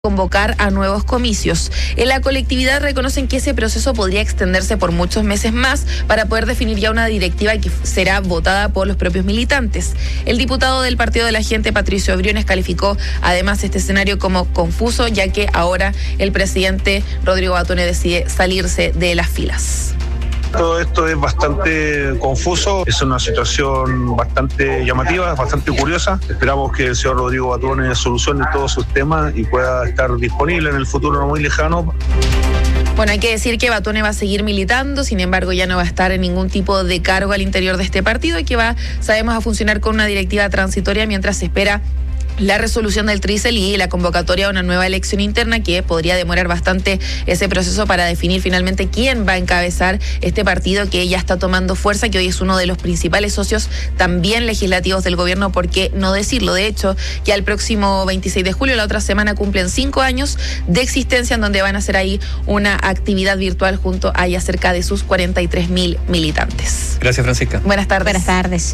convocar a nuevos comicios. En la colectividad reconocen que ese proceso podría extenderse por muchos meses más para poder definir ya una directiva que será votada por los propios militantes. El diputado del Partido de la Gente, Patricio Briones, calificó además este escenario como confuso, ya que ahora el presidente Rodrigo Batone decide salirse de las filas. Todo esto es bastante confuso, es una situación bastante llamativa, bastante curiosa. Esperamos que el señor Rodrigo Batone solucione todos sus temas y pueda estar disponible en el futuro no muy lejano. Bueno, hay que decir que Batone va a seguir militando, sin embargo ya no va a estar en ningún tipo de cargo al interior de este partido y que va, sabemos, a funcionar con una directiva transitoria mientras se espera la resolución del Trícel y la convocatoria a una nueva elección interna que podría demorar bastante ese proceso para definir finalmente quién va a encabezar este partido que ya está tomando fuerza, que hoy es uno de los principales socios también legislativos del gobierno, ¿por qué no decirlo? De hecho, ya el próximo 26 de julio, la otra semana, cumplen 5 años de existencia en donde van a hacer ahí una actividad virtual junto a ya cerca de sus 43.000 militantes. Gracias, Francisca. Buenas tardes. Buenas tardes.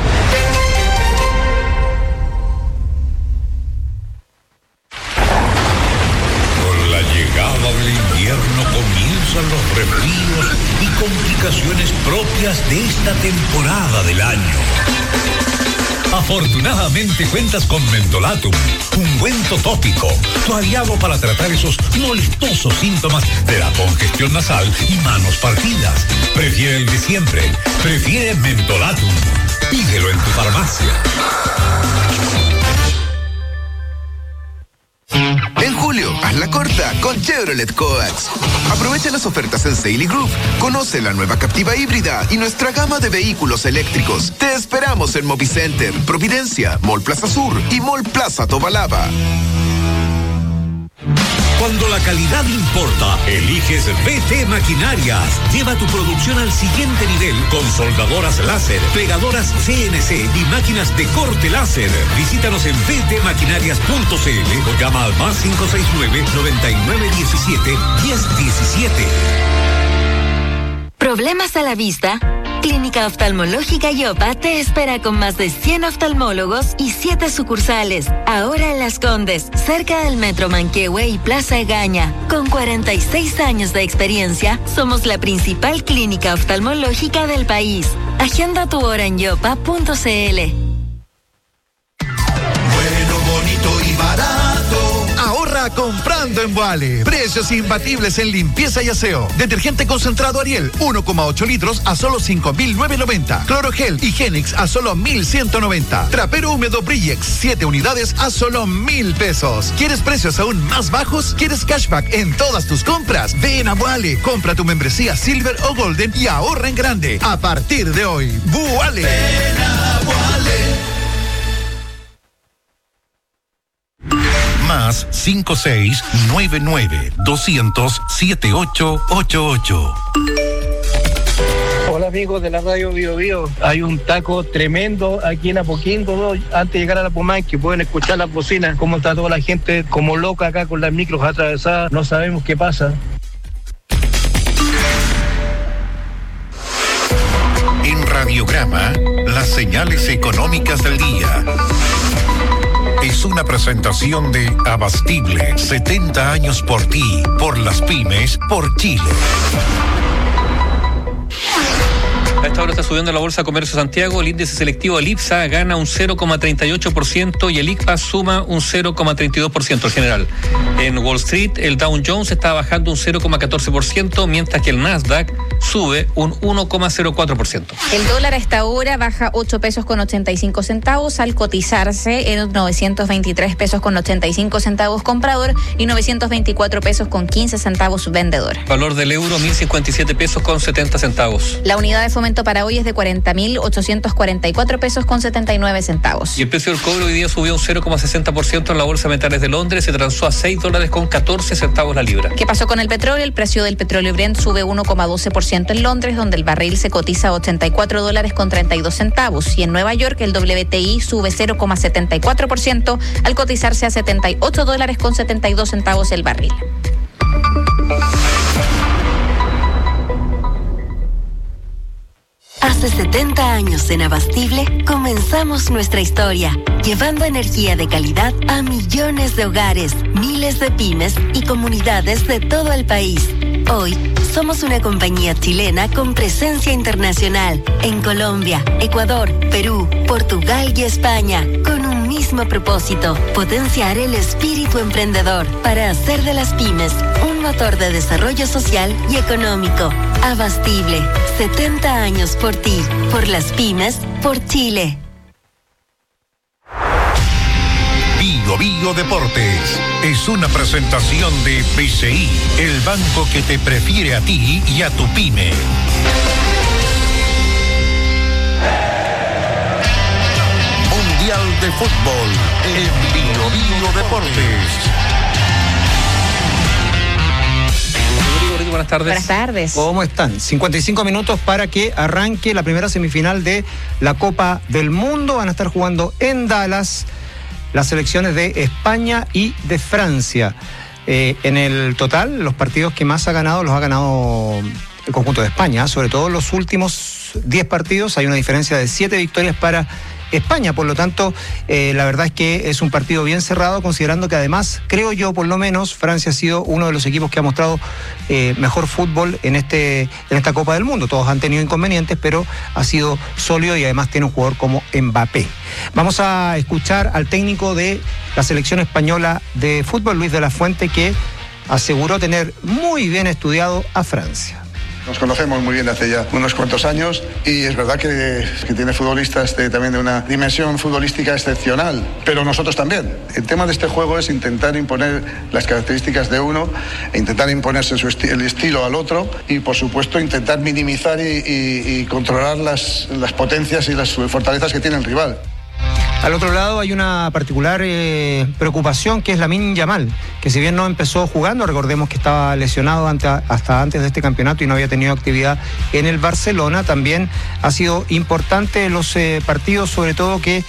Del invierno comienzan los resfríos y complicaciones propias de esta temporada del año. Afortunadamente cuentas con Mentolatum, ungüento tópico, tu aliado para tratar esos molestosos síntomas de la congestión nasal y manos partidas. Prefiere el de siempre, prefiere Mentolatum. Pídelo en tu farmacia. En julio, hazla corta con Chevrolet Coax. Aprovecha las ofertas en Sale Group. Conoce la nueva Captiva híbrida y nuestra gama de vehículos eléctricos. Te esperamos en Movicenter, Providencia, Mall Plaza Sur y Mall Plaza Tobalaba. Cuando la calidad importa, eliges BT Maquinarias. Lleva tu producción al siguiente nivel con soldadoras láser, pegadoras CNC y máquinas de corte láser. Visítanos en btmaquinarias.cl o llama al +569-9917-1017. ¿Problemas a la vista? Clínica Oftalmológica Yopa te espera con más de 100 oftalmólogos y 7 sucursales. Ahora en Las Condes, cerca del Metro Manquehue y Plaza Egaña. Con 46 años de experiencia, somos la principal clínica oftalmológica del país. Agenda tu hora en yopa.cl. Bueno, bonito y barato. Ahorra comprando en Boale. Precios imbatibles en limpieza y aseo. Detergente concentrado Ariel, 1,8 litros a solo 5.990. Clorogel Higienix a solo 1.190. Trapero húmedo Brillex, 7 unidades a solo 1.000 pesos. ¿Quieres precios aún más bajos? ¿Quieres cashback en todas tus compras? Ven a Boale, compra tu membresía Silver o Golden y ahorra en grande. A partir de hoy, Boale. Ven a Boale. Más 5699-200-7888. Hola amigos de la radio Bio Bio. Hay un taco tremendo aquí en Apoquindo, ¿no? Antes de llegar a la Pomán, que pueden escuchar las bocinas, cómo está toda la gente como loca acá con las micros atravesadas, no sabemos qué pasa. En Radiograma, las señales económicas del día. Es una presentación de Abastible, 70 años por ti, por las pymes, por Chile. A esta hora está subiendo la Bolsa de Comercio de Santiago. El índice selectivo del IPSA gana un 0,38% y el ICPA suma un 0,32% en general. En Wall Street, el Dow Jones está bajando un 0,14%, mientras que el Nasdaq sube un 1,04%. El dólar a esta hora baja 8 pesos con 85 centavos al cotizarse en 923 pesos con 85 centavos comprador y 924 pesos con 15 centavos vendedor. Valor del euro, 1.057 pesos con 70 centavos. La unidad de fomento para hoy es de 40.844 pesos con 79 centavos. Y el precio del cobre hoy día subió un 0,60% en la Bolsa de Metales de Londres, se transó a $6 con 14 centavos la libra. ¿Qué pasó con el petróleo? El precio del petróleo Brent sube 1,12% en Londres, donde el barril se cotiza a $84 con 32 centavos. Y en Nueva York, el WTI sube 0,74% al cotizarse a $78 con 72 centavos el barril. Hace 70 años en Abastible comenzamos nuestra historia, llevando energía de calidad a millones de hogares, miles de pymes y comunidades de todo el país. Hoy somos una compañía chilena con presencia internacional en Colombia, Ecuador, Perú, Portugal y España, con un mismo propósito: potenciar el espíritu emprendedor para hacer de las pymes un motor de desarrollo social y económico. Abastible, 70 años por ti, por las pymes, por Chile. Bio Deportes es una presentación de BCI, el banco que te prefiere a ti y a tu pyme. Mundial de Fútbol en Bio Deportes. Buenas tardes. Buenas tardes. ¿Cómo están? 55 minutos para que arranque la primera semifinal de la Copa del Mundo. Van a estar jugando en Dallas las selecciones de España y de Francia. En el total, los partidos que más ha ganado los ha ganado el conjunto de España. Sobre todo los últimos 10 partidos hay una diferencia de 7 victorias para España. Por lo tanto, la verdad es que es un partido bien cerrado, considerando que además, creo yo, por lo menos, Francia ha sido uno de los equipos que ha mostrado mejor fútbol en esta Copa del Mundo. Todos han tenido inconvenientes, pero ha sido sólido y además tiene un jugador como Mbappé. Vamos a escuchar al técnico de la selección española de fútbol, Luis de la Fuente, que aseguró tener muy bien estudiado a Francia. Nos conocemos muy bien hace ya unos cuantos años y es verdad que tiene futbolistas también de una dimensión futbolística excepcional, pero nosotros también. El tema de este juego es intentar imponer las características de uno e intentar imponerse el estilo al otro y, por supuesto, intentar minimizar y controlar las potencias y las fortalezas que tiene el rival. Al otro lado hay una particular preocupación, que es Lamine Yamal, que si bien no empezó jugando, recordemos que estaba lesionado hasta antes de este campeonato y no había tenido actividad en el Barcelona. También ha sido importante los partidos, sobre todo que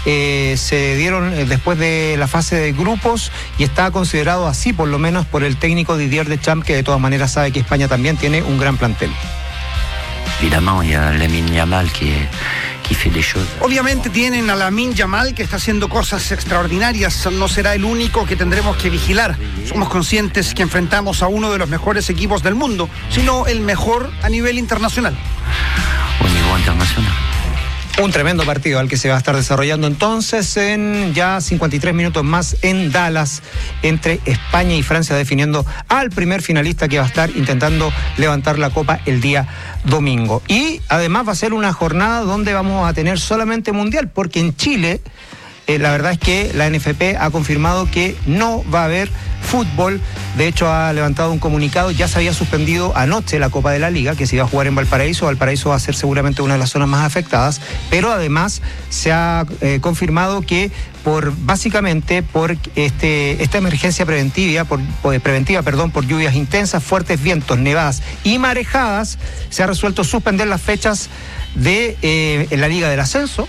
se dieron después de la fase de grupos, y está considerado así por lo menos por el técnico Didier Deschamps, que de todas maneras sabe que España también tiene un gran plantel. Évidemment, il y a Lamine Yamal qui fait des choses. Obviamente tienen a Lamine Yamal, que está haciendo cosas extraordinarias. No será el único que tendremos que vigilar. Somos conscientes que enfrentamos a uno de los mejores equipos del mundo, sino el mejor a nivel internacional. Au niveau internacional. Un tremendo partido al que se va a estar desarrollando entonces en ya 53 minutos más en Dallas, entre España y Francia, definiendo al primer finalista que va a estar intentando levantar la copa el día domingo. Y además va a ser una jornada donde vamos a tener solamente mundial, porque en Chile la verdad es que la NFP ha confirmado que no va a haber fútbol. De hecho, ha levantado un comunicado. Ya se había suspendido anoche la Copa de la Liga, que se iba a jugar en Valparaíso. Valparaíso va a ser seguramente una de las zonas más afectadas, pero además se ha confirmado que básicamente por esta emergencia preventiva por lluvias intensas, fuertes vientos, nevadas y marejadas, se ha resuelto suspender las fechas de la Liga del Ascenso,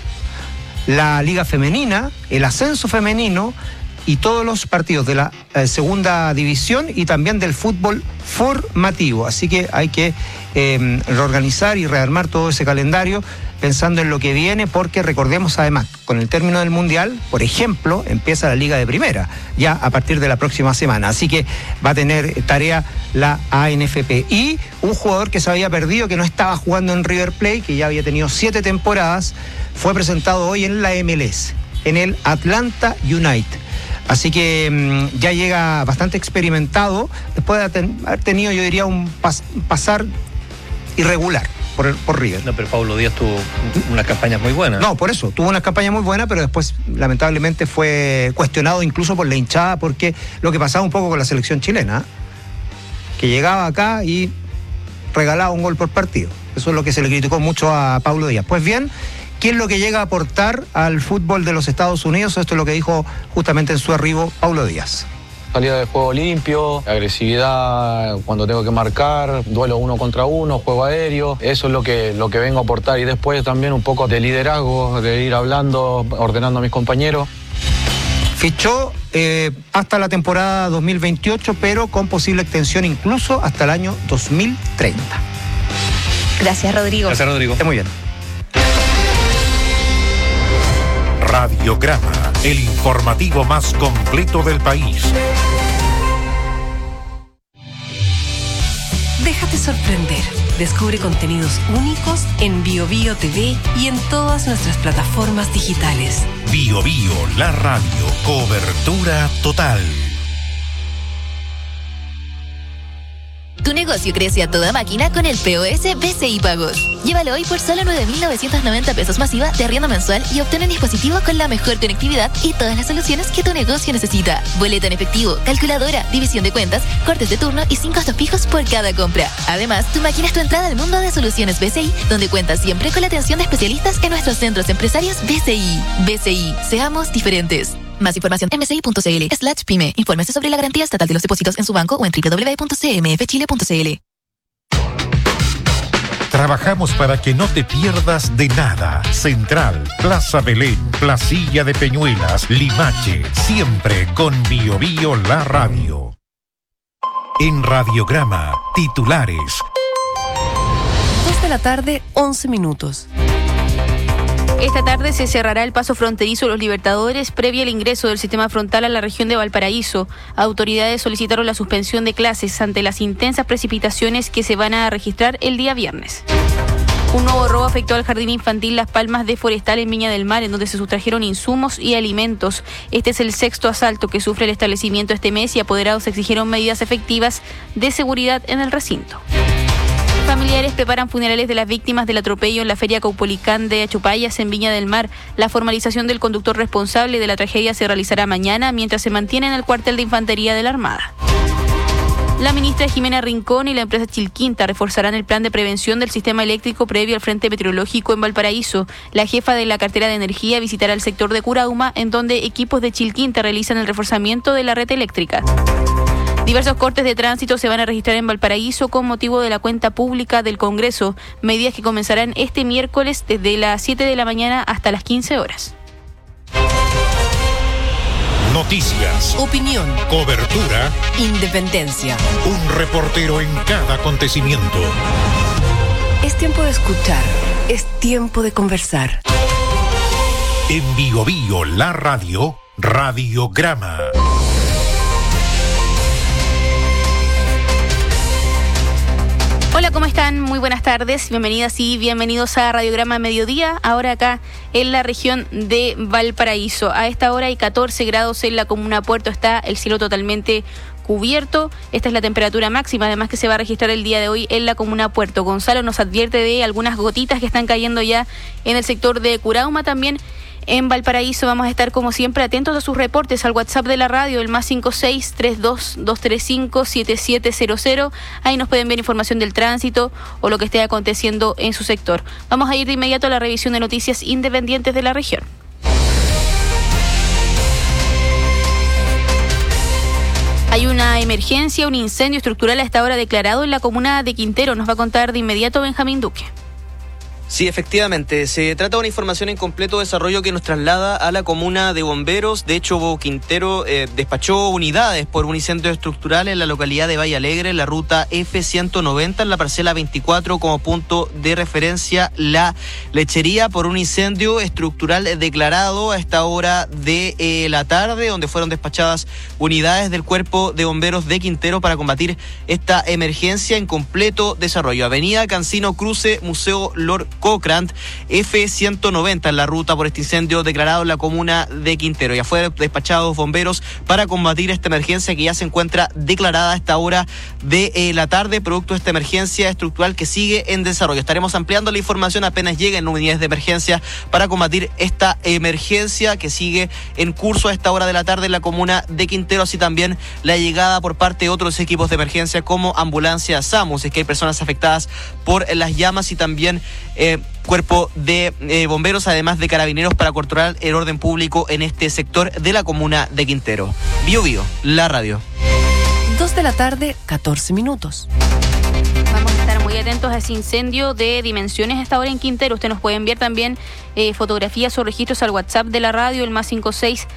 la Liga Femenina, el Ascenso Femenino y todos los partidos de la segunda división y también del fútbol formativo. Así que hay que reorganizar y rearmar todo ese calendario pensando en lo que viene, porque recordemos además, con el término del Mundial, por ejemplo, empieza la Liga de Primera, ya a partir de la próxima semana. Así que va a tener tarea la ANFP. Y un jugador que se había perdido, que no estaba jugando en River Plate, que ya había tenido 7 temporadas, fue presentado hoy en la MLS, en el Atlanta United. Así que ya llega bastante experimentado, después de haber tenido, yo diría, un pasar irregular por River. No, pero Pablo Díaz tuvo unas campañas muy buenas. No, por eso, tuvo unas campañas muy buenas, pero después lamentablemente fue cuestionado incluso por la hinchada, porque lo que pasaba un poco con la selección chilena, que llegaba acá y regalaba un gol por partido. Eso es lo que se le criticó mucho a Pablo Díaz. Pues bien, ¿qué es lo que llega a aportar al fútbol de los Estados Unidos? Esto es lo que dijo justamente en su arribo Pablo Díaz. Salida de juego limpio, agresividad cuando tengo que marcar, duelo 1 contra 1, juego aéreo. Eso es lo que vengo a aportar. Y después también un poco de liderazgo, de ir hablando, ordenando a mis compañeros. Fichó hasta la temporada 2028, pero con posible extensión incluso hasta el año 2030. Gracias, Rodrigo. Gracias, Rodrigo. Está muy bien. Radiograma, el informativo más completo del país. Déjate sorprender. Descubre contenidos únicos en BioBio TV y en todas nuestras plataformas digitales. BioBio, la radio, cobertura total. Tu negocio crece a toda máquina con el POS BCI Pagos. Llévalo hoy por solo 9.990 pesos masiva de arriendo mensual y obtén un dispositivo con la mejor conectividad y todas las soluciones que tu negocio necesita. Boleta en efectivo, calculadora, división de cuentas, cortes de turno y sin costos fijos por cada compra. Además, tu máquina es tu entrada al mundo de soluciones BCI, donde cuentas siempre con la atención de especialistas en nuestros centros empresarios BCI. BCI, seamos diferentes. Más información en bci.cl/pyme. Infórmese sobre la garantía estatal de los depósitos en su banco o en www.cmfchile.cl. Trabajamos para que no te pierdas de nada. Central, Plaza Belén, Placilla de Peñuelas, Limache, siempre con BioBio la radio. En Radiograma, titulares. 2 de la tarde, 11 minutos. Esta tarde se cerrará el paso fronterizo Los Libertadores previo al ingreso del sistema frontal a la región de Valparaíso. Autoridades solicitaron la suspensión de clases ante las intensas precipitaciones que se van a registrar el día viernes. Un nuevo robo afectó al jardín infantil Las Palmas de Forestal en Viña del Mar, en donde se sustrajeron insumos y alimentos. Este es el 6º asalto que sufre el establecimiento este mes y apoderados exigieron medidas efectivas de seguridad en el recinto. Familiares preparan funerales de las víctimas del atropello en la Feria Caupolicán de Achupayas en Viña del Mar. La formalización del conductor responsable de la tragedia se realizará mañana mientras se mantiene en el cuartel de infantería de la Armada. La ministra Jimena Rincón y la empresa Chilquinta reforzarán el plan de prevención del sistema eléctrico previo al frente meteorológico en Valparaíso. La jefa de la cartera de energía visitará el sector de Curauma, en donde equipos de Chilquinta realizan el reforzamiento de la red eléctrica. Diversos cortes de tránsito se van a registrar en Valparaíso con motivo de la cuenta pública del Congreso, medidas que comenzarán este miércoles desde las 7 de la mañana hasta las 15 horas. Noticias, opinión, cobertura, independencia. Un reportero en cada acontecimiento. Es tiempo de escuchar, es tiempo de conversar. En BioBio la radio, Radiograma. Hola, ¿cómo están? Muy buenas tardes, bienvenidas y bienvenidos a Radiograma Mediodía, ahora acá en la región de Valparaíso. A esta hora hay 14 grados en la comuna Puerto, está el cielo totalmente cubierto. Esta es la temperatura máxima, además que se va a registrar el día de hoy en la comuna Puerto. Gonzalo nos advierte de algunas gotitas que están cayendo ya en el sector de Curauma también. En Valparaíso vamos a estar como siempre atentos a sus reportes al WhatsApp de la radio, el +56 32 235 7700. Ahí nos pueden ver información del tránsito o lo que esté aconteciendo en su sector. Vamos a ir de inmediato a la revisión de noticias independientes de la región. Hay una emergencia, un incendio estructural a esta hora declarado en la comuna de Quintero. Nos va a contar de inmediato Benjamín Duque. Sí, efectivamente, se trata de una información en completo desarrollo que nos traslada a la comuna de Bomberos. De hecho, Quintero despachó unidades por un incendio estructural en la localidad de Valle Alegre, en la ruta F190, en la parcela 24, como punto de referencia la lechería, por un incendio estructural declarado a esta hora de la tarde, donde fueron despachadas unidades del Cuerpo de Bomberos de Quintero para combatir esta emergencia en completo desarrollo. Avenida Cancino Cruce, Museo Lord Cochrane, F190 en la ruta por este incendio declarado en la comuna de Quintero. Ya fueron despachados bomberos para combatir esta emergencia que ya se encuentra declarada a esta hora de la tarde, producto de esta emergencia estructural que sigue en desarrollo. Estaremos ampliando la información apenas lleguen unidades de emergencia para combatir esta emergencia que sigue en curso a esta hora de la tarde en la comuna de Quintero, así también la llegada por parte de otros equipos de emergencia como ambulancia SAMU, es que hay personas afectadas por las llamas, y también Cuerpo de Bomberos, además de Carabineros, para controlar el orden público en este sector de la comuna de Quintero. BioBio, la radio. 2 de la tarde, 14 minutos. Vamos a estar muy atentos a ese incendio de dimensiones hasta ahora en Quintero. Usted nos puede enviar también fotografías o registros al WhatsApp de la radio, el +56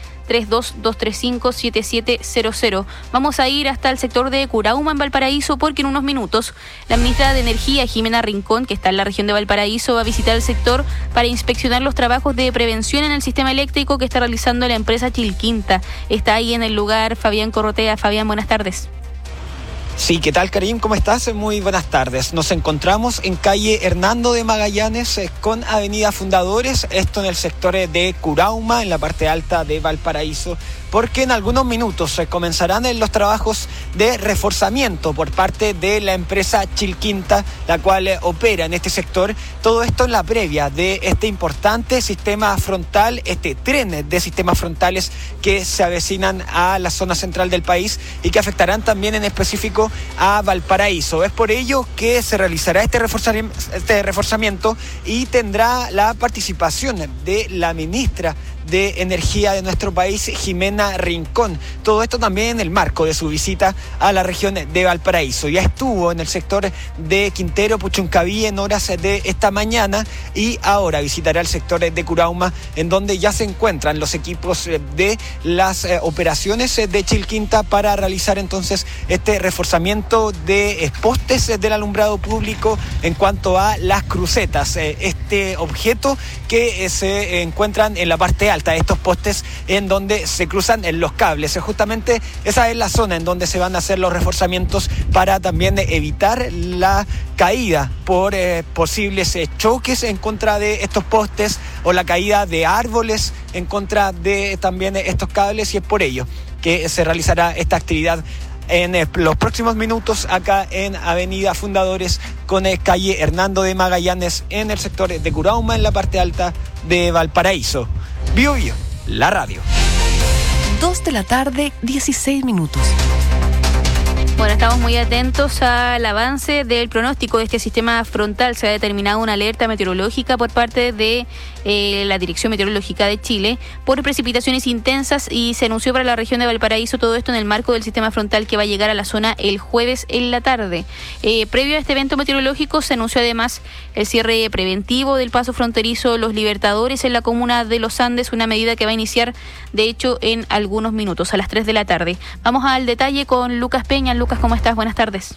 32-235-7700. Vamos a ir hasta el sector de Curauma, en Valparaíso, porque en unos minutos la ministra de Energía, Jimena Rincón, que está en la región de Valparaíso, va a visitar el sector para inspeccionar los trabajos de prevención en el sistema eléctrico que está realizando la empresa Chilquinta. Está ahí en el lugar Fabián Corrotea. Fabián, buenas tardes. Sí, ¿qué tal, Karim? ¿Cómo estás? Muy buenas tardes. Nos encontramos en calle Hernando de Magallanes con avenida Fundadores, esto en el sector de Curauma, en la parte alta de Valparaíso, porque en algunos minutos comenzarán los trabajos de reforzamiento por parte de la empresa Chilquinta, la cual opera en este sector. Todo esto en la previa de este importante sistema frontal, este tren de sistemas frontales que se avecinan a la zona central del país y que afectarán también en específico a Valparaíso. Es por ello que se realizará este reforzamiento y tendrá la participación de la ministra de Energía de nuestro país, Jimena Rincón. Todo esto también en el marco de su visita a la región de Valparaíso. Ya estuvo en el sector de Quintero, Puchuncaví en horas de esta mañana y ahora visitará el sector de Curauma, en donde ya se encuentran los equipos de las operaciones de Chilquinta para realizar entonces este reforzamiento de postes del alumbrado público en cuanto a las crucetas. Este objeto que se encuentran en la parte alta de estos postes en donde se cruzan los cables. Justamente esa es la zona en donde se van a hacer los reforzamientos para también evitar la caída por posibles choques en contra de estos postes o la caída de árboles en contra de también estos cables, y es por ello que se realizará esta actividad en los próximos minutos acá en avenida Fundadores con calle Hernando de Magallanes en el sector de Curauma, en la parte alta de Valparaíso. Bio Bio, la radio. 2:16 p.m. Bueno, estamos muy atentos al avance del pronóstico de este sistema frontal. Se ha determinado una alerta meteorológica por parte de la Dirección Meteorológica de Chile por precipitaciones intensas y se anunció para la región de Valparaíso todo esto en el marco del sistema frontal que va a llegar a la zona el jueves en la tarde. Previo a este evento meteorológico se anunció además el cierre preventivo del paso fronterizo Los Libertadores en la comuna de Los Andes, una medida que va a iniciar de hecho en algunos minutos, a las 3 de la tarde. Vamos al detalle con Lucas Peña. Lucas, ¿cómo estás? Buenas tardes.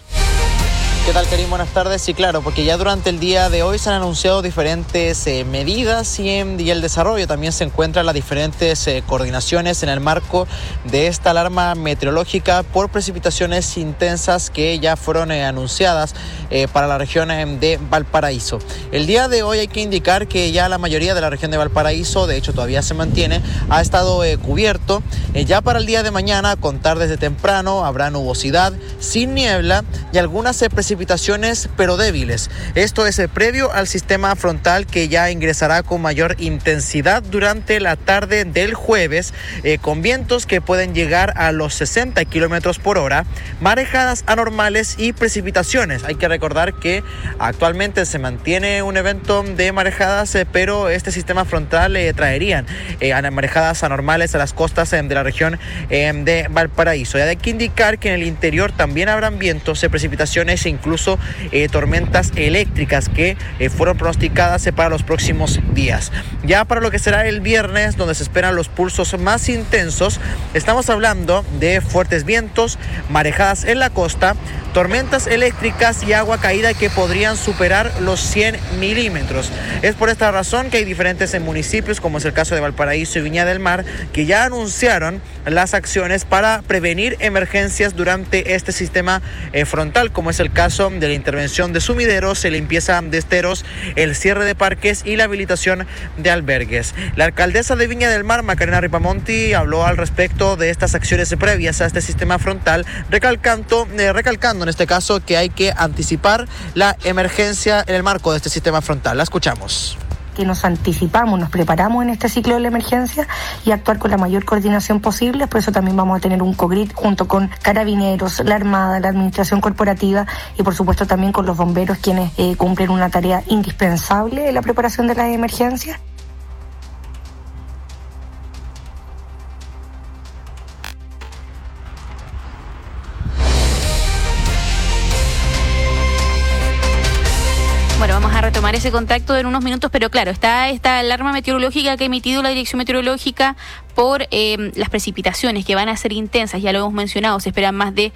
¿Qué tal, Karim? Buenas tardes. Sí, claro, porque ya durante el día de hoy se han anunciado diferentes medidas y el desarrollo también se encuentran las diferentes coordinaciones en el marco de esta alarma meteorológica por precipitaciones intensas que ya fueron anunciadas para la región de Valparaíso. El día de hoy hay que indicar que ya la mayoría de la región de Valparaíso, de hecho todavía se mantiene, ha estado cubierto. Ya para el día de mañana, contar desde temprano, habrá nubosidad, sin niebla y algunas precipitaciones, pero débiles. Esto es previo al sistema frontal que ya ingresará con mayor intensidad durante la tarde del jueves, con vientos que pueden llegar a los 60 kilómetros por hora, marejadas anormales y precipitaciones. Hay que recordar que actualmente se mantiene un evento de marejadas, pero este sistema frontal traerían marejadas anormales a las costas de la región de Valparaíso. Y hay que indicar que en el interior también habrán vientos, precipitaciones e incluso tormentas eléctricas que fueron pronosticadas para los próximos días. Ya para lo que será el viernes, donde se esperan los pulsos más intensos, estamos hablando de fuertes vientos, marejadas en la costa, tormentas eléctricas y agua caída que podrían superar los 100 milímetros. Es por esta razón que hay diferentes municipios, como es el caso de Valparaíso y Viña del Mar, que ya anunciaron las acciones para prevenir emergencias durante este sistema frontal, como es el caso de la intervención de sumideros, limpieza de esteros, el cierre de parques y la habilitación de albergues. La alcaldesa de Viña del Mar, Macarena Ripamonti, habló al respecto de estas acciones previas a este sistema frontal, recalcando en este caso que hay que anticipar la emergencia en el marco de este sistema frontal. La escuchamos. Que nos anticipamos, nos preparamos en este ciclo de la emergencia y actuar con la mayor coordinación posible. Por eso también vamos a tener un COGRIT junto con Carabineros, la Armada, la Administración Corporativa y por supuesto también con los bomberos, quienes cumplen una tarea indispensable en la preparación de las emergencias. retomar ese contacto en unos minutos, pero claro, está esta alarma meteorológica que ha emitido la Dirección Meteorológica por las precipitaciones que van a ser intensas, ya lo hemos mencionado, se esperan más de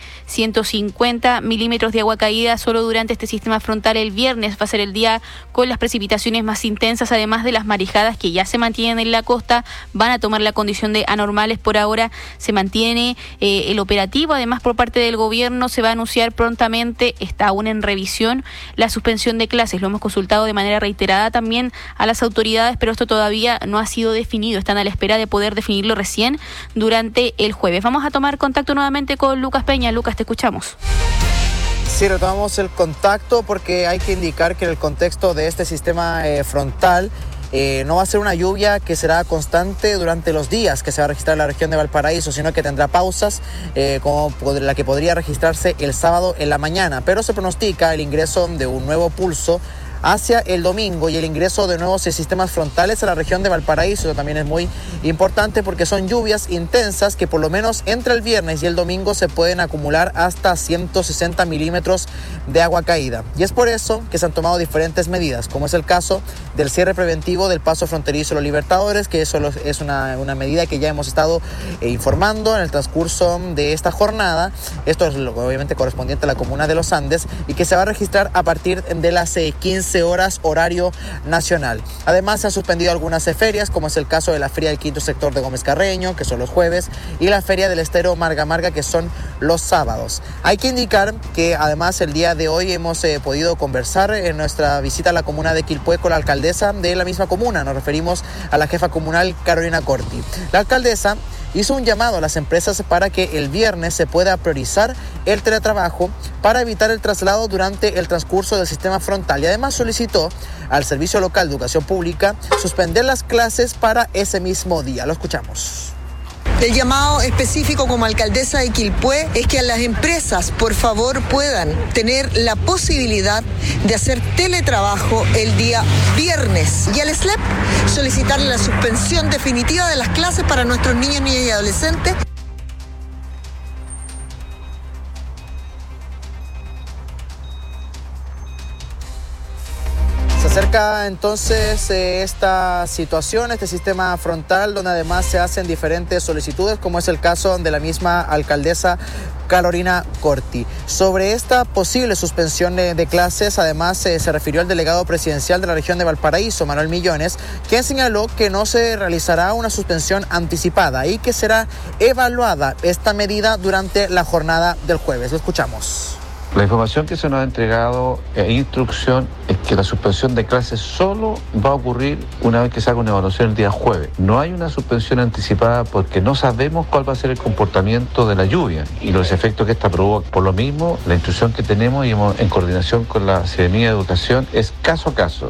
150 milímetros de agua caída solo durante este sistema frontal. El viernes va a ser el día con las precipitaciones más intensas, además de las marejadas que ya se mantienen en la costa, van a tomar la condición de anormales. Por ahora se mantiene el operativo, además por parte del gobierno se va a anunciar prontamente, está aún en revisión, la suspensión de clases. Lo hemos consultado de manera reiterada también a las autoridades, pero esto todavía no ha sido definido, están a la espera de poder definirlo recién durante el jueves. Vamos a tomar contacto nuevamente con Lucas Peña. Lucas, te escuchamos. Sí, retomamos el contacto porque hay que indicar que en el contexto de este sistema frontal no va a ser una lluvia que será constante durante los días que se va a registrar en la región de Valparaíso, sino que tendrá pausas como la que podría registrarse el sábado en la mañana, pero se pronostica el ingreso de un nuevo pulso hacia el domingo y el ingreso de nuevos sistemas frontales a la región de Valparaíso. También es muy importante porque son lluvias intensas que por lo menos entre el viernes y el domingo se pueden acumular hasta 160 milímetros de agua caída. Y es por eso que se han tomado diferentes medidas, como es el caso del cierre preventivo del paso fronterizo de los Libertadores, que eso es una medida que ya hemos estado informando en el transcurso de esta jornada. Esto es obviamente correspondiente a la comuna de Los Andes y que se va a registrar a partir de las 15 horas horario nacional. Además se han suspendido algunas ferias, como es el caso de la Feria del Quinto Sector de Gómez Carreño, que son los jueves, y la Feria del Estero Marga Marga, que son los sábados. Hay que indicar que además el día de hoy hemos podido conversar en nuestra visita a la comuna de Quilpué con la alcaldesa de la misma comuna. Nos referimos a la jefa comunal Carolina Corti. La alcaldesa hizo un llamado a las empresas para que el viernes se pueda priorizar el teletrabajo para evitar el traslado durante el transcurso del sistema frontal, y además solicitó al Servicio Local de Educación Pública suspender las clases para ese mismo día. Lo escuchamos. El llamado específico como alcaldesa de Quilpué es que a las empresas, por favor, puedan tener la posibilidad de hacer teletrabajo el día viernes. Y al SLEP solicitarle la suspensión definitiva de las clases para nuestros niños, niñas y adolescentes. Se acerca entonces esta situación, este sistema frontal, donde además se hacen diferentes solicitudes, como es el caso de la misma alcaldesa Carolina Corti. Sobre esta posible suspensión de clases, además se refirió el delegado presidencial de la región de Valparaíso, Manuel Millones, quien señaló que no se realizará una suspensión anticipada y que será evaluada esta medida durante la jornada del jueves. Lo escuchamos. La información que se nos ha entregado en instrucción es que la suspensión de clases solo va a ocurrir una vez que se haga una evaluación el día jueves. No hay una suspensión anticipada porque no sabemos cuál va a ser el comportamiento de la lluvia y los efectos que esta provoca. Por lo mismo, la instrucción que tenemos y en coordinación con la Secretaría de Educación es caso a caso.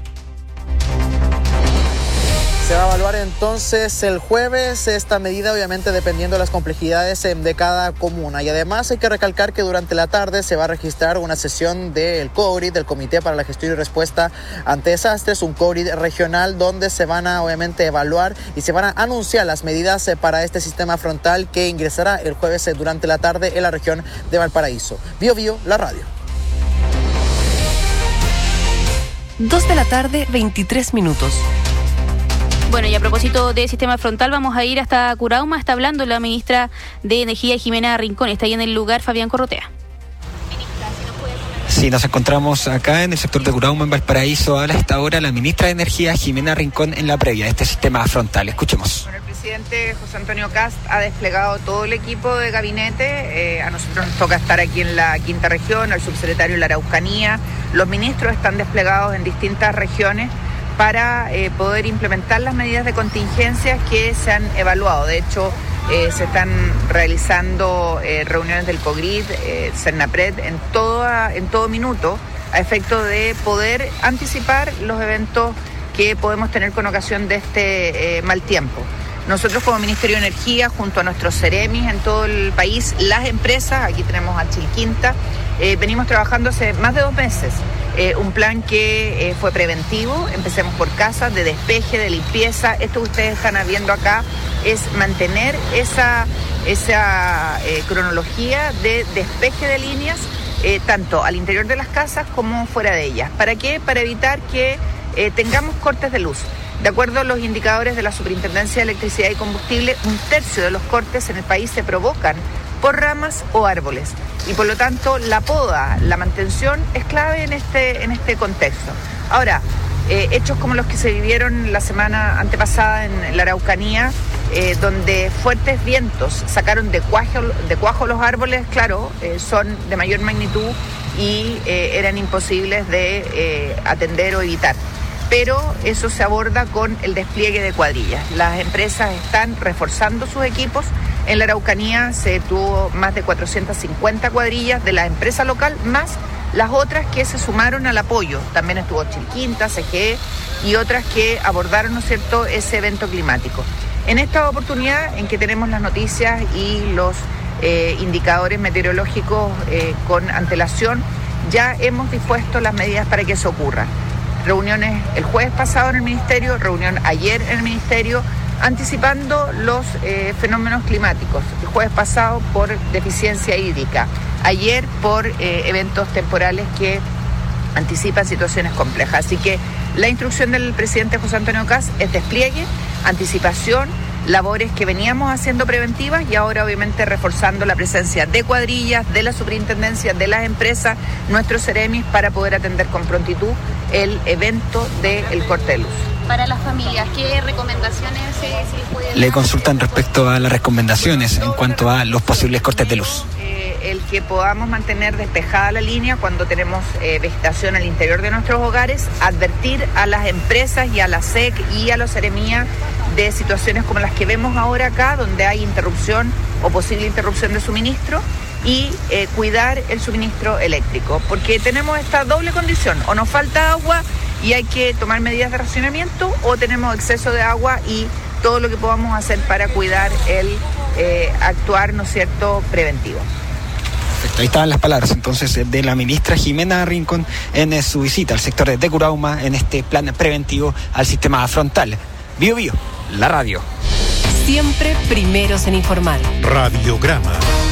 Se va a evaluar entonces el jueves esta medida, obviamente dependiendo de las complejidades de cada comuna. Y además hay que recalcar que durante la tarde se va a registrar una sesión del COGRID, del Comité para la Gestión y Respuesta ante Desastres, un COGRID regional donde se van a obviamente evaluar y se van a anunciar las medidas para este sistema frontal que ingresará el jueves durante la tarde en la región de Valparaíso. Bio Bio, la radio. 2 de la tarde, 23 minutos. Bueno, y a propósito de sistema frontal, vamos a ir hasta Curauma. Está hablando la ministra de Energía, Jimena Rincón. Está ahí en el lugar Fabián Corrotea. Sí, nos encontramos acá en el sector de Curauma, en Valparaíso. Habla hasta ahora la ministra de Energía, Jimena Rincón, en la previa de este sistema frontal. Escuchemos. Bueno, el presidente José Antonio Kast ha desplegado todo el equipo de gabinete. A nosotros nos toca estar aquí en la quinta región, al subsecretario en la Araucanía. Los ministros están desplegados en distintas regiones para poder implementar las medidas de contingencia que se han evaluado. De hecho, se están realizando reuniones del COGRID, CERNAPRED, en todo minuto, a efecto de poder anticipar los eventos que podemos tener con ocasión de este mal tiempo. Nosotros como Ministerio de Energía, junto a nuestros CEREMIs en todo el país, las empresas, aquí tenemos a Chilquinta, venimos trabajando hace más de 2 meses. Un plan que fue preventivo, empecemos por casas, de despeje, de limpieza. Esto que ustedes están viendo acá es mantener esa cronología de despeje de líneas tanto al interior de las casas como fuera de ellas. ¿Para qué? Para evitar que tengamos cortes de luz. De acuerdo a los indicadores de la Superintendencia de Electricidad y Combustible, 1/3 de los cortes en el país se provocan por ramas o árboles. Y por lo tanto, la poda, la mantención es clave en este contexto. Ahora, hechos como los que se vivieron la semana antepasada en la Araucanía, donde fuertes vientos sacaron de cuajo los árboles, claro, son de mayor magnitud y eran imposibles de atender o evitar. Pero eso se aborda con el despliegue de cuadrillas. Las empresas están reforzando sus equipos. En la Araucanía se tuvo más de 450 cuadrillas de la empresa local, más las otras que se sumaron al apoyo. También estuvo Chilquinta, CGE y otras que abordaron, ¿no es cierto?, ese evento climático. En esta oportunidad en que tenemos las noticias y los indicadores meteorológicos con antelación, ya hemos dispuesto las medidas para que eso ocurra. Reuniones el jueves pasado en el Ministerio, reunión ayer en el Ministerio, anticipando los fenómenos climáticos. El jueves pasado por deficiencia hídrica, ayer por eventos temporales que anticipan situaciones complejas. Así que la instrucción del presidente José Antonio Kast es despliegue, anticipación, labores que veníamos haciendo preventivas y ahora obviamente reforzando la presencia de cuadrillas, de la superintendencia, de las empresas, nuestros Ceremis, para poder atender con prontitud el evento del corte de luz. Para las familias, ¿qué recomendaciones se les puede dar? Le consultan respecto a las recomendaciones en cuanto a los posibles cortes de luz. El que podamos mantener despejada la línea cuando tenemos vegetación al interior de nuestros hogares, advertir a las empresas y a la SEC y a los Ceremía de situaciones como las que vemos ahora acá, donde hay interrupción o posible interrupción de suministro, y cuidar el suministro eléctrico, porque tenemos esta doble condición: o nos falta agua y hay que tomar medidas de racionamiento, o tenemos exceso de agua y todo lo que podamos hacer para cuidar el actuar, ¿no es cierto?, preventivo. Perfecto, ahí estaban las palabras entonces de la ministra Jimena Rincón en su visita al sector de Curauma en este plan preventivo al sistema frontal. Bio Bio, la radio. Siempre primeros en informar. Radiograma.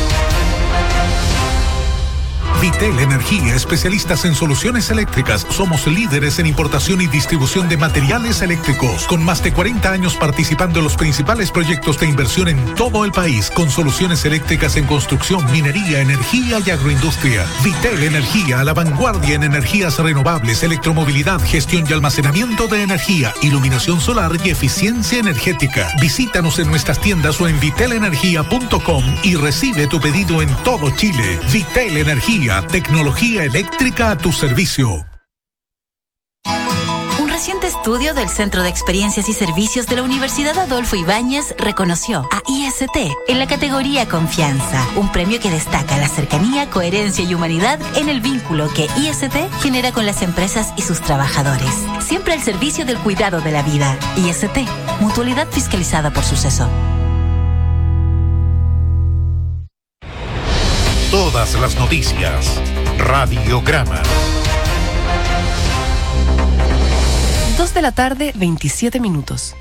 Vitel Energía, especialistas en soluciones eléctricas. Somos líderes en importación y distribución de materiales eléctricos, con más de 40 años participando en los principales proyectos de inversión en todo el país, con soluciones eléctricas en construcción, minería, energía y agroindustria. Vitel Energía, a la vanguardia en energías renovables, electromovilidad, gestión y almacenamiento de energía, iluminación solar y eficiencia energética. Visítanos en nuestras tiendas o en vitelenergia.com y recibe tu pedido en todo Chile. Vitel Energía, tecnología eléctrica a tu servicio. Un reciente estudio del Centro de Experiencias y Servicios de la Universidad Adolfo Ibáñez reconoció a IST en la categoría Confianza, un premio que destaca la cercanía, coherencia y humanidad en el vínculo que IST genera con las empresas y sus trabajadores, siempre al servicio del cuidado de la vida. IST, mutualidad fiscalizada por Suceso. Todas las noticias. Radiograma. 2:27 p.m.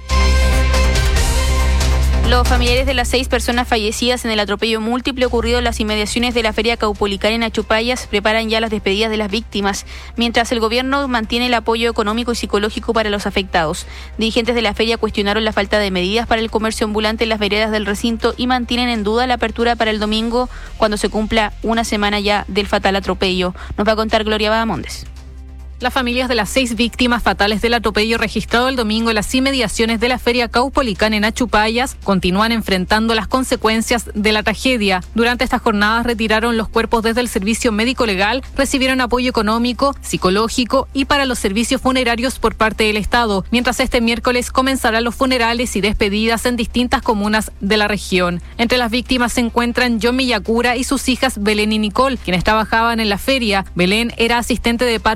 Los familiares de las 6 personas fallecidas en el atropello múltiple ocurrido en las inmediaciones de la Feria Caupolicán en Achupayas preparan ya las despedidas de las víctimas, mientras el gobierno mantiene el apoyo económico y psicológico para los afectados. Dirigentes de la feria cuestionaron la falta de medidas para el comercio ambulante en las veredas del recinto y mantienen en duda la apertura para el domingo, cuando se cumpla una semana ya del fatal atropello. Nos va a contar Gloria Bahamondes. Las familias de las 6 víctimas fatales del atropello registrado el domingo en las inmediaciones de la Feria Caupolicán en Achupayas continúan enfrentando las consecuencias de la tragedia. Durante estas jornadas retiraron los cuerpos desde el servicio médico legal, recibieron apoyo económico, psicológico y para los servicios funerarios por parte del Estado, mientras este miércoles comenzarán los funerales y despedidas en distintas comunas de la región. Entre las víctimas se encuentran John Miyakura y sus hijas Belén y Nicole, quienes trabajaban en la feria. Belén era asistente de párvulos sin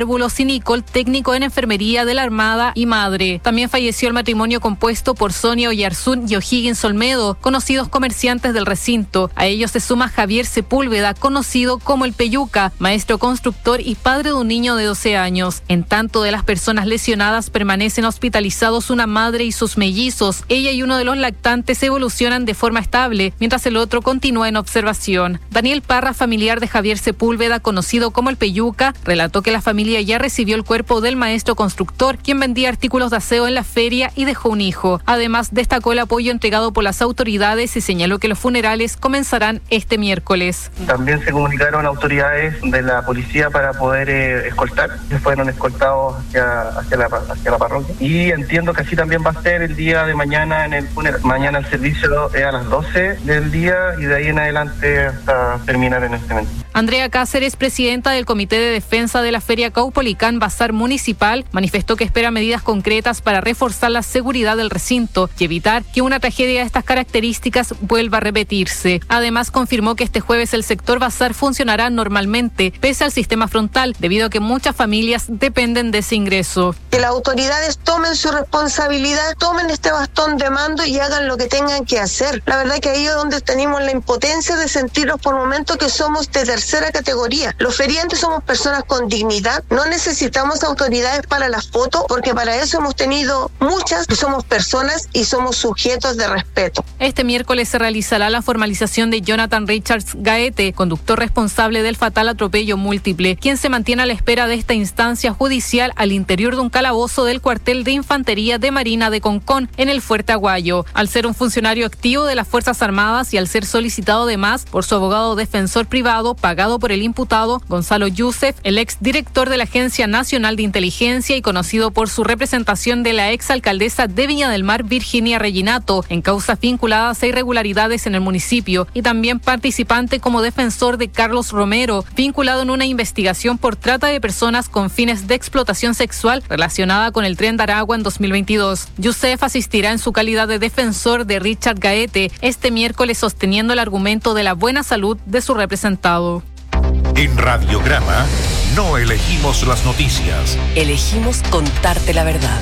Nicole, técnico en enfermería de la Armada y madre. También falleció el matrimonio compuesto por Sonia Oyarzún y O'Higgins Olmedo, conocidos comerciantes del recinto. A ellos se suma Javier Sepúlveda, conocido como el Peyuca, maestro constructor y padre de un niño de 12 años. En tanto, de las personas lesionadas permanecen hospitalizados una madre y sus mellizos. Ella y uno de los lactantes evolucionan de forma estable, mientras el otro continúa en observación. Daniel Parra, familiar de Javier Sepúlveda, conocido como el Peyuca, relató que la familia ya recibió el cuerpo del maestro constructor, quien vendía artículos de aseo en la feria y dejó un hijo. Además, destacó el apoyo entregado por las autoridades y señaló que los funerales comenzarán este miércoles. También se comunicaron autoridades de la policía para poder escoltar. Se fueron escoltados hacia la parroquia. Y entiendo que así también va a ser el día de mañana en el funeral. Mañana el servicio es a las 12 del día y de ahí en adelante hasta terminar en el cementerio. Andrea Cáceres, presidenta del Comité de Defensa de la Feria Caupolicán Bazar Municipal, manifestó que espera medidas concretas para reforzar la seguridad del recinto y evitar que una tragedia de estas características vuelva a repetirse. Además, confirmó que este jueves el sector bazar funcionará normalmente, pese al sistema frontal, debido a que muchas familias dependen de ese ingreso. Que las autoridades tomen su responsabilidad, tomen este bastón de mando y hagan lo que tengan que hacer. La verdad que ahí es donde tenemos la impotencia de sentirnos por momentos que somos de tercera categoría. Los feriantes somos personas con dignidad, no necesitamos autoridades para las fotos, porque para eso hemos tenido muchas, que somos personas y somos sujetos de respeto. Este miércoles se realizará la formalización de Jonathan Richards Gaete, conductor responsable del fatal atropello múltiple, quien se mantiene a la espera de esta instancia judicial al interior de un calabozo del cuartel de infantería de Marina de Concón, en el Fuerte Aguayo. Al ser un funcionario activo de las Fuerzas Armadas y al ser solicitado además por su abogado defensor privado, pagado por el imputado Gonzalo Youssef, el ex director de la Agencia Nacional de Inteligencia y conocido por su representación de la ex alcaldesa de Viña del Mar, Virginia Reginato, en causas vinculadas a irregularidades en el municipio, y también participante como defensor de Carlos Romero, vinculado en una investigación por trata de personas con fines de explotación sexual relacionada con el Tren de Aragua en 2022. Youssef asistirá en su calidad de defensor de Richard Gaete este miércoles, sosteniendo el argumento de la buena salud de su representado. En Radiograma no elegimos las noticias. Elegimos contarte la verdad.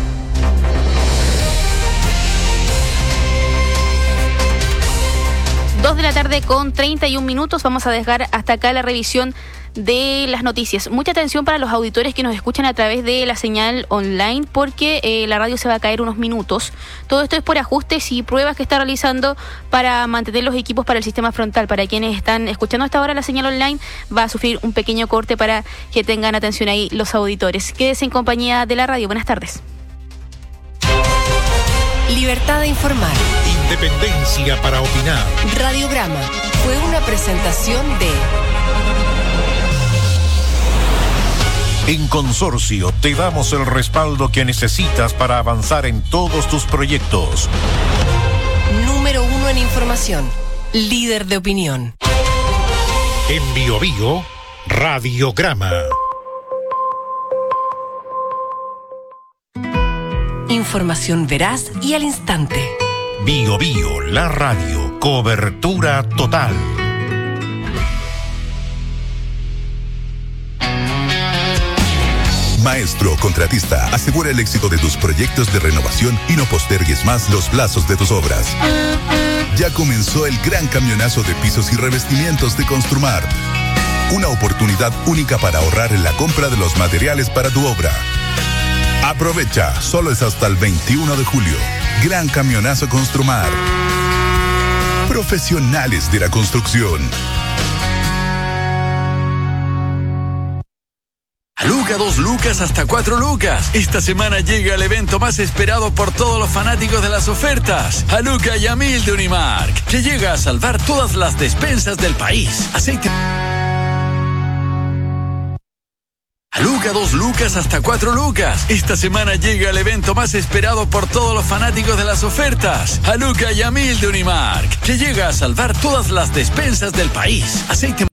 Dos de la tarde con 31 minutos. Vamos a dejar hasta acá la revisión de las noticias. Mucha atención para los auditores que nos escuchan a través de la señal online, porque la radio se va a caer unos minutos. Todo esto es por ajustes y pruebas que está realizando para mantener los equipos para el sistema frontal. Para quienes están escuchando hasta ahora la señal online, va a sufrir un pequeño corte para que tengan atención ahí los auditores. Quédese en compañía de la radio. Buenas tardes. Libertad de informar. Independencia para opinar. Radiograma fue una presentación de... En Consorcio te damos el respaldo que necesitas para avanzar en todos tus proyectos. Número 1 en información. Líder de opinión. En Biobío, Radiograma. Información veraz y al instante. Biobío, la radio. Cobertura total. Maestro Contratista, asegura el éxito de tus proyectos de renovación y no postergues más los plazos de tus obras. Ya comenzó el gran camionazo de pisos y revestimientos de Construmar. Una oportunidad única para ahorrar en la compra de los materiales para tu obra. Aprovecha, solo es hasta el 21 de julio. Gran camionazo Construmar. Profesionales de la construcción. Luca 2 lucas hasta 4 lucas. Esta semana llega el evento más esperado por todos los fanáticos de las ofertas. A Luca y a 1000 de Unimark, que llega a salvar todas las despensas del país. Aceite. A Luca 2 lucas hasta 4 lucas. Esta semana llega el evento más esperado por todos los fanáticos de las ofertas. A Luca y a 1000 de Unimark, que llega a salvar todas las despensas del país. Aceite.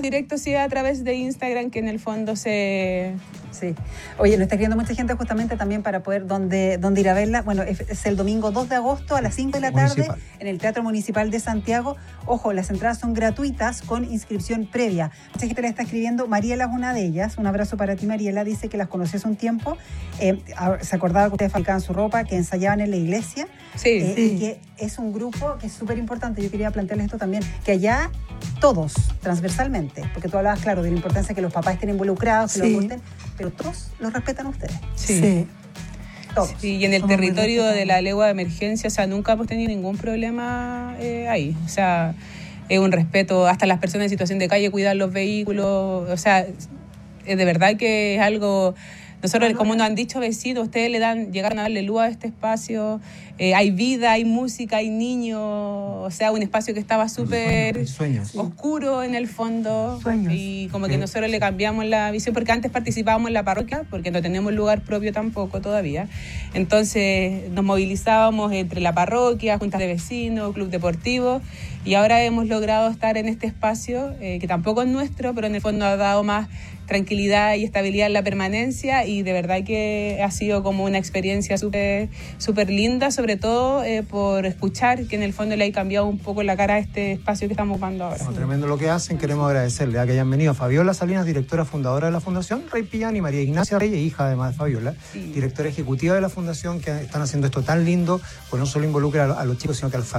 directo sí a través de Instagram, que en el fondo se... Sí. Oye, nos está escribiendo mucha gente justamente también para poder dónde ir a verla. Bueno, es el domingo 2 de agosto a las 5 de la tarde en el Teatro Municipal de Santiago. Ojo, las entradas son gratuitas con inscripción previa. Mucha gente la está escribiendo. Mariela es una de ellas. Un abrazo para ti, Mariela. Dice que las conoció hace un tiempo. Se acordaba que ustedes fabricaban su ropa, que ensayaban en la iglesia. Sí, sí. Y que es un grupo que es súper importante. Yo quería plantearles esto también, que allá todos, transversalmente, porque tú hablabas, claro, de la importancia que los papás estén involucrados, que los gusten, pero todos los respetan a ustedes. Sí. Todos. Sí, y en el territorio de la legua de emergencia, o sea, nunca hemos tenido ningún problema ahí. O sea, es un respeto, hasta las personas en situación de calle cuidan los vehículos, o sea, de verdad que es algo... Nosotros, como nos han dicho vecinos, ustedes llegaron a darle luz a este espacio, hay vida, hay música, hay niños, o sea, un espacio que estaba súper oscuro en el fondo. Sueños. Y como que nosotros le cambiamos la visión, porque antes participábamos en la parroquia, porque no tenemos lugar propio tampoco todavía. Entonces nos movilizábamos entre la parroquia, juntas de vecinos, club deportivo, y ahora hemos logrado estar en este espacio, que tampoco es nuestro, pero en el fondo ha dado más tranquilidad y estabilidad en la permanencia, y de verdad que ha sido como una experiencia súper linda, sobre todo por escuchar que en el fondo le ha cambiado un poco la cara a este espacio que estamos ocupando ahora. Tremendo lo que hacen. Queremos agradecerle a que hayan venido Fabiola Salinas, directora fundadora de la Fundación Rey Pillán, y María Ignacia Reyes, hija además de Fabiola, directora ejecutiva de la Fundación, que están haciendo esto tan lindo, pues no solo involucra a los chicos, sino que al